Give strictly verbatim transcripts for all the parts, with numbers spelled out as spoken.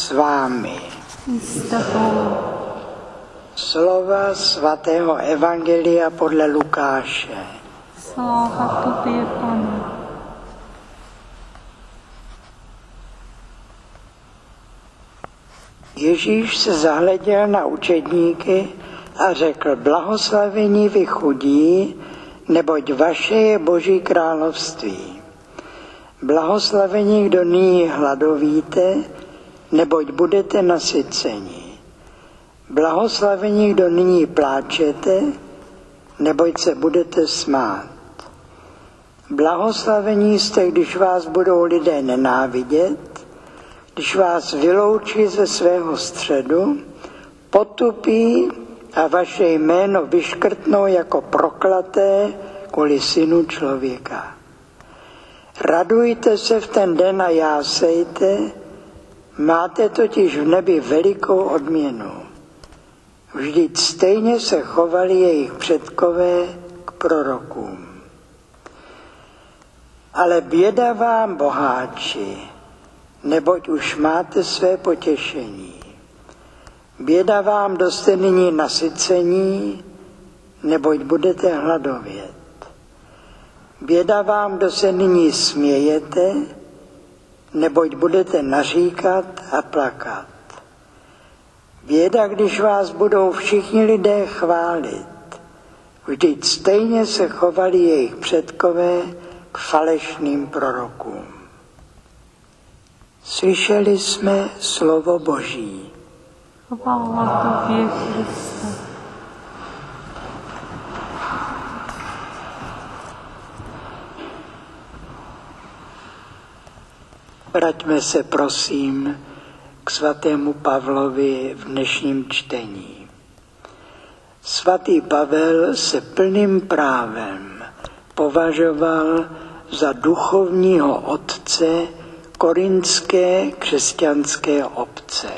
s vámi. S tebou. Slova svatého Evangelia podle Lukáše. Sláva tobě, Pane. Ježíš se zahleděl na učedníky a řekl: blahoslavení vy chudí, neboť vaše je Boží království. Blahoslavení, kdo nyní hladovíte, neboť budete nasyceni. Blahoslavení, kdo nyní pláčete, neboť se budete smát. Blahoslavení jste, když vás budou lidé nenávidět, když vás vyloučí ze svého středu, potupí a vaše jméno vyškrtnou jako proklaté kvůli Synu člověka. Radujte se v ten den a jásejte, máte totiž v nebi velikou odměnu. Vždyť stejně se chovali jejich předkové k prorokům. Ale běda vám, boháči, neboť už máte své potěšení. Běda vám, kdo jste nyní nasycení, neboť budete hladovět. Běda vám, kdo se nyní smějete, neboť budete naříkat a plakat. Běda, když vás budou všichni lidé chválit. Vždyť stejně se chovali jejich předkové k falešným prorokům. Slyšeli jsme slovo Boží. Chvála tobě, Kriste. Vraťme se prosím k svatému Pavlovi v dnešním čtení. Svatý Pavel se plným právem považoval za duchovního otce korintské křesťanské obce.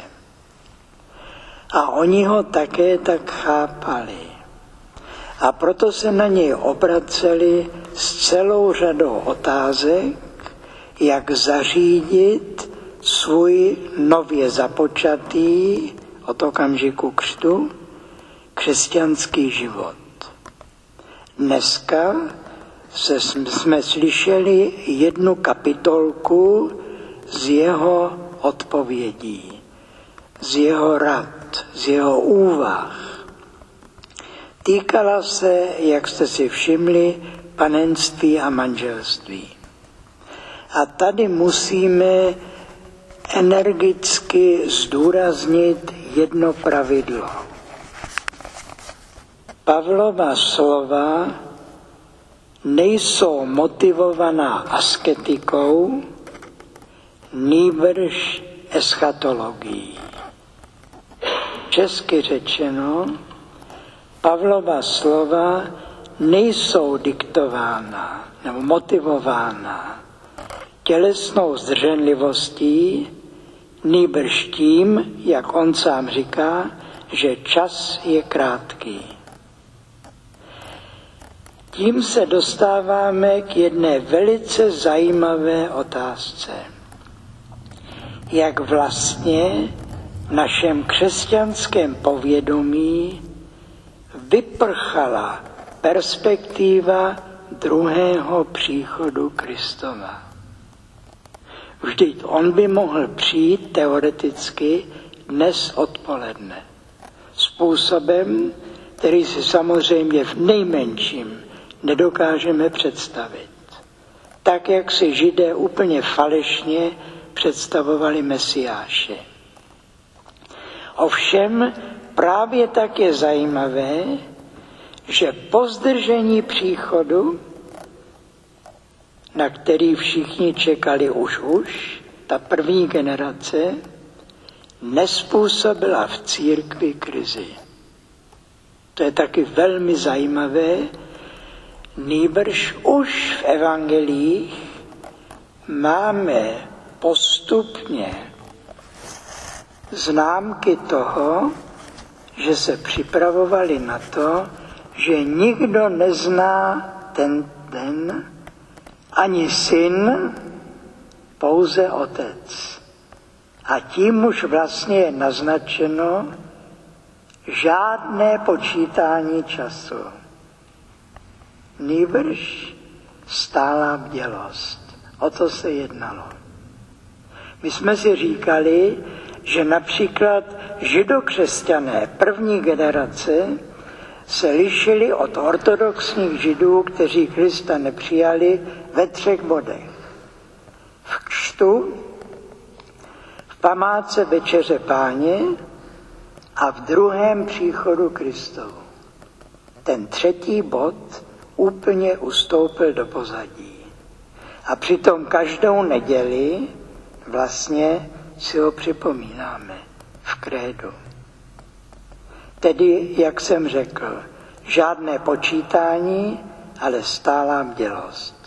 A oni ho také tak chápali. A proto se na něj obraceli s celou řadou otázek, jak zařídit svůj nově započatý od okamžiku křtu křesťanský život. Dneska se, jsme slyšeli jednu kapitolku z jeho odpovědí, z jeho rad, z jeho úvah. Týkala se, jak jste si všimli, panenství a manželství. A tady musíme energicky zdůraznit jedno pravidlo. Pavlova slova nejsou motivovaná asketikou, nýbrž eschatologií. Česky řečeno, Pavlova slova nejsou diktována nebo motivována tělesnou zdrženlivostí, nýbrž tím, jak on sám říká, že čas je krátký. Tím se dostáváme k jedné velice zajímavé otázce. Jak vlastně v našem křesťanském povědomí vyprchala perspektiva druhého příchodu Kristova. Vždyť on by mohl přijít teoreticky dnes odpoledne. Způsobem, který si samozřejmě v nejmenším nedokážeme představit. Tak, jak si Židé úplně falešně představovali Mesiáše. Ovšem právě tak je zajímavé, že po zdržení příchodu, na který všichni čekali už už, ta první generace, nespůsobila v církvi krizi. To je taky velmi zajímavé, nýbrž už v evangelích máme postupně známky toho, že se připravovali na to, že nikdo nezná ten den, ani syn, pouze otec. A tím už vlastně je naznačeno žádné počítání času. Nýbrž stálá bdělost. O to se jednalo. My jsme si říkali, že například židokřesťané první generace se lišili od ortodoxních židů, kteří Krista nepřijali, ve třech bodech. V křtu, v památce Večeře Páně a v druhém příchodu Kristovu. Ten třetí bod úplně ustoupil do pozadí. A přitom každou neděli vlastně si ho připomínáme v krédu. Tedy, jak jsem řekl, žádné počítání, ale stálá bdělost.